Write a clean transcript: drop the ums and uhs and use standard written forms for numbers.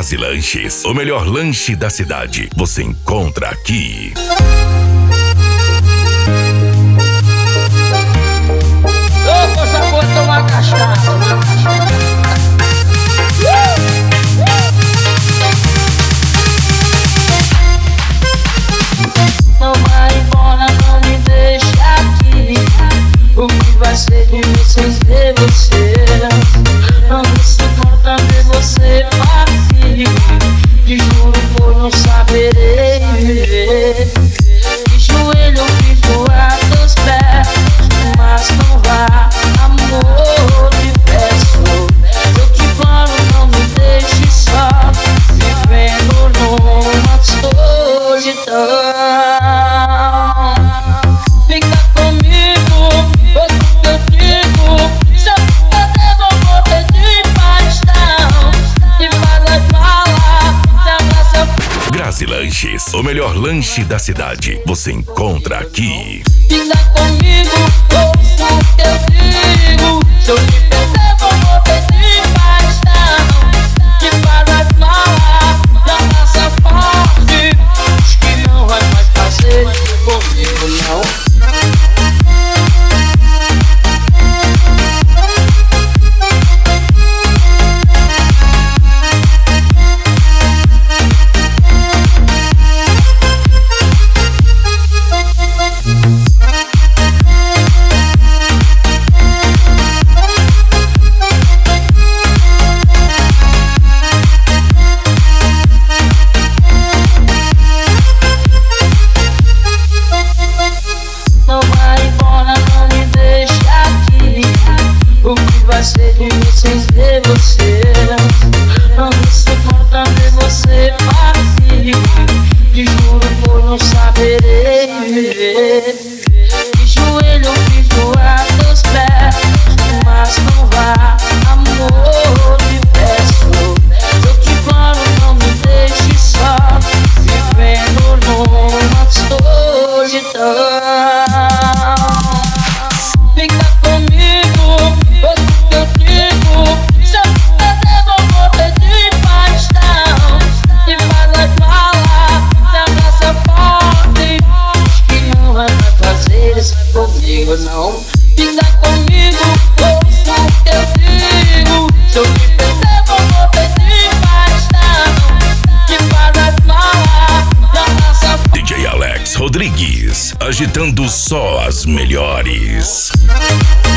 Grazilanches, o melhor lanche da cidade. Você encontra aqui. Ô, coisa boa, tomar cachaça. Não vai embora, não me deixa aqui. O que vai ser de mim sem ter você? Não me suporta ver você partir. Te juro por não saberei viver. De joelho eu fico a teus pés, mas não vá, amor, te peço. Eu te imploro, não me deixe só, vivendo numa solidão. Fica comigo, ouça o que eu digo. Se eu te perder, vou morrer de paixão. E faz as malas, te abraça. Grazilanches, o melhor lanche da cidade. Você encontra aqui. Fica comigo, ouça o que eu digo. Se eu te perder, vou morrer de paixão. E faz as malas, te abraça forte. Diz que não vai mais fazer comigo, não. Não vai embora, não me deixa aqui. O que vai ser de mim sem ter você? Não me suporta ver você partir. Te juro por não saberei viver. De joelho eu fico a teus pés, mas não vá, amor, te peço. Eu te imploro, não me deixe só, vivendo numa solidão. Fica comigo, ouça o que eu digo. Se eu te perder, vou morrer de paixão. E faz as malas, te abraça forte. Diz que não vai mais fazer isso comigo, não. Fica comigo, ouça o que eu digo. Se eu te perder, vou morrer de paixão. E faz as malas, te abraça forte. DJ Alex Rodrigues, agitando só as melhores.